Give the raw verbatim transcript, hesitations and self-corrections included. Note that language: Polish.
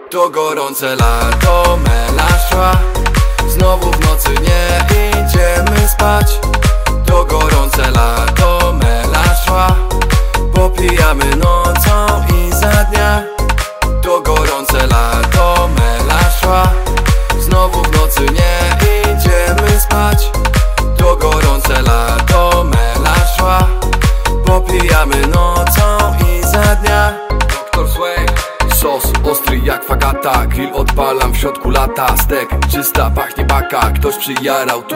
To gorące lato, melanż trwa. Znowu w nocy nie idziemy spać. To gorące lato, melanż trwa. Popijamy nocą i za dnia. To gorące lato, melanż trwa. Znowu w nocy nie idziemy spać. To gorące lato, melanż trwa. Popijamy nocą i za dnia. Doktor Sway. Sos ostry jak fagata. Grill odpalam w środku lata. Stek czysta, pachnie baka. Ktoś przyjarał tu